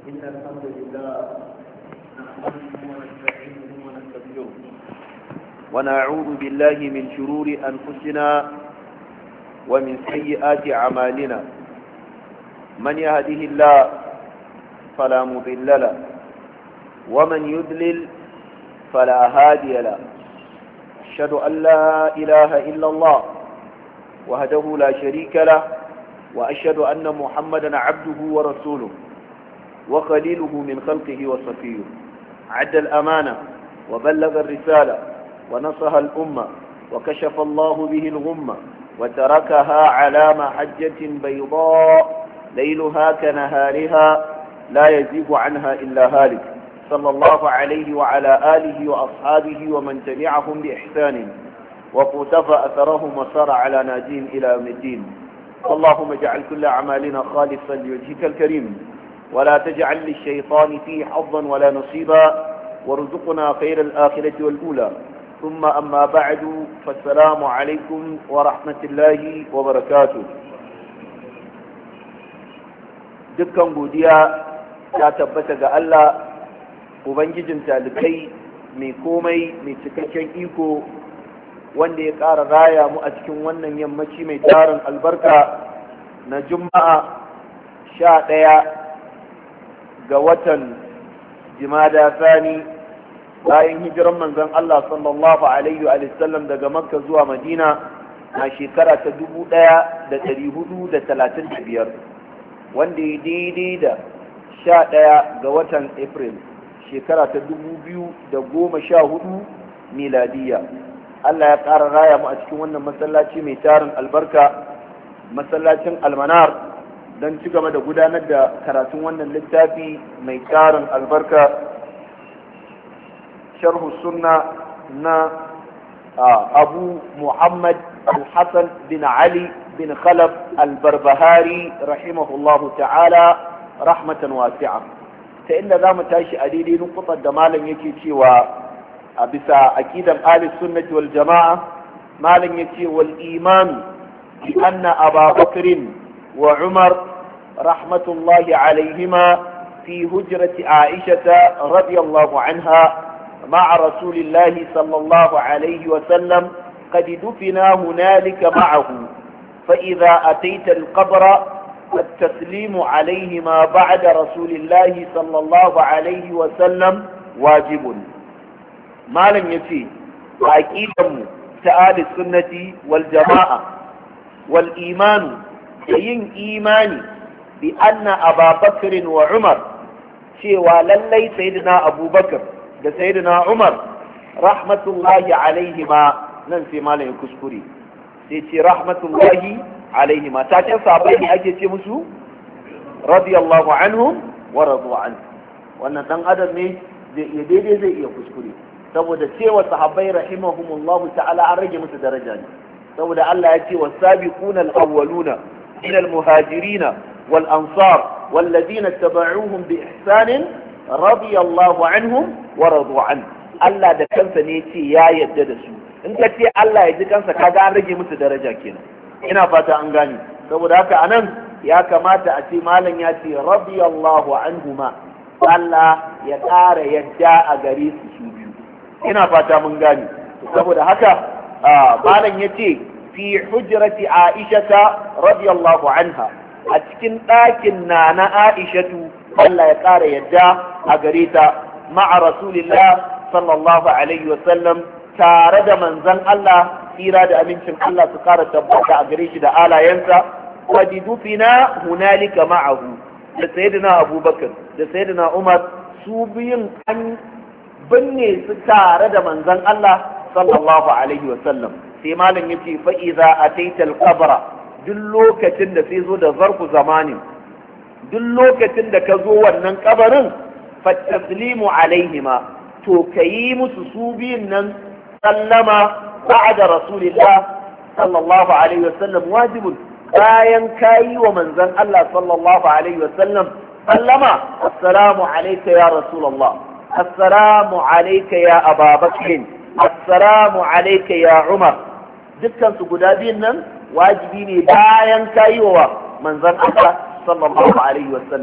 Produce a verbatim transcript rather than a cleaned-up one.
إن الحمد لله نحمده ونستعينه ونستغفره ونعوذ بالله من شرور أنفسنا ومن سيئات أعمالنا. من يهده الله فلا مضل له ومن يضلل فلا هادي له. أشهد أن لا إله إلا الله وحده لا شريك له، وأشهد أن محمدا عبده ورسوله وخليله من خلقه وصفيه. عد الأمانة وبلغ الرسالة ونصح الأمة وكشف الله به الغمة وتركها على محجة بيضاء ليلها كنهارها لا يزيغ عنها إلا هالك، صلى الله عليه وعلى آله وأصحابه ومن تبعهم بإحسان وقتفى أثرهم وسار على ناجين إلى يوم الدين. اللهم اجعل كل أعمالنا خالصا لوجهك الكريم، ولا تجعل للشيطان فيه حظا ولا نصيبا، وارزقنا خير الآخرة والأولى. ثم أما بعد، فالسلام عليكم ورحمة الله وبركاته. دكان بوديا تثبت الله ubangijin talikai mai komai mai cikakken iko, wanda ya ƙara raya mu a cikin wannan yammaci mai tarin albarka na juma'a sha ɗaya ga watan jimada sani bayan hijiran manzon Allah sallallahu alaihi wa sallam daga makka zuwa madina na shekara ta dubu ɗaya da ɗari hudu da talatin da biyar, wanda ya daidai da sha ɗaya ga watan april shekara ta dubu biyu da goma sha hudu miladiya. Allah ya ƙara raya mu a cikin wannan masallaci mai tarin albarka, masallacin almanar, don ci gaba da gudanar da karatun wannan littafi mai tarin albarka, sharhu sunna na abu muhammad al-hassan bin ali bin khalaf al-barbahari rahimahullahu ta'ala rahmatan wasi'a. ta inda za mu tashi a daidai nukutar da malam yake cewa a bisa aqidan ahli sunnati wal jama'a, malam yace wal iman bi anna aba bakrin wa umar rahmatullahi alaihima fi hujrati aisha radiyallahu anha ma'a rasulillahi sallallahu alaihi wa sallam qad dufina hunalika ma'ahu fa idha atayta al-qabra التسليم عليهما بعد رسول الله صلى الله عليه وسلم واجب. ما لم يتي أكيدم تعالى السنة والجماعة والإيمان ين إيماني بأن أبا بكر وعمر شيء للي سيدنا أبو بكر سيدنا عمر رحمة الله عليهما ننسي ما لم يكسكري سيتي رحمة الله alaihima, ta ce sabai ne ake ce musu radiyallahu anhum wa radu an. Wannan dan adam ne zai iya daidai zai iya kuskure, saboda cewa sahabbai rahimahumullahu ta'ala an rage musu daraja ne, saboda Allah ya ce was-sabiquna al-awwaluna min al-muhajirin wal ansar wal ladina tabauhum bi ihsan radiyallahu anhum wa radu an. Allah da kansa ne ce ya yadda da su. In ka ce Allah ya ji kansa, kaga an rage musu daraja kenan. Ina fata an gane, saboda haka anan ya kamata a ce malam ya ce radiyallahu anhuma, Allah ya ƙara yadda a gare su su biyu. Ina fata mun gane, saboda haka malam ya ce fi hujrati aishata radiyallahu anha, a cikin ɗakin na na aishatu Allah ya ƙara yadda a gare ta ma'a rasulillah sallallahu alaihi wasallam, tare da manzon Allah tsira da amincin Allah su kara tabbata a gare shi da alayensa, qad dufina hunalika ma'ahu, da sayyidina Abubakar da sayyidina Umar, su biyun an binne su tare da manzon Allah sallallahu alaihi wa sallam. Sai malam yace fa idza ataita al-qabra, duk lokacin da sai zo da zarfu zamanin, duk lokacin da ka zo wannan kabarin, fa taslimu alaihima, to kayi musu su biyun nan sallama بعد رسول الله صلى الله عليه وسلم واجب. bayan kayi wa manzon Allah sallallahu alaihi wasallam sallama, assalamu alayka ya rasulullah, assalamu alayka ya aba bakr, assalamu alayka ya umar, dukkan su guda biyun nan wajibi ne bayan kayi wa manzon Allah sallallahu alaihi wasallam.